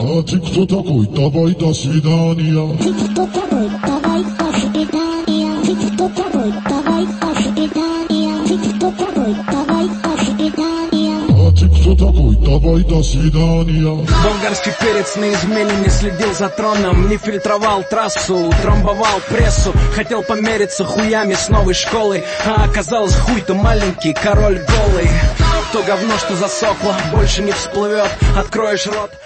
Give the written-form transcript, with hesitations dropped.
А ты кто такой? Давай до свидания. Ты кто такой? Давай до свидания. Ты кто такой? Давай до свидания. Ты кто такой? Давай до свидания. А ты кто такой? Давай до свидания. Болгарский перец на измене, не следил за троном, не фильтровал трассу, трамбовал прессу. Хотел помериться хуями с новой школой, а оказалось хуй-то маленький, король голый. То говно, что засохло, больше не всплывет. Откроешь рот,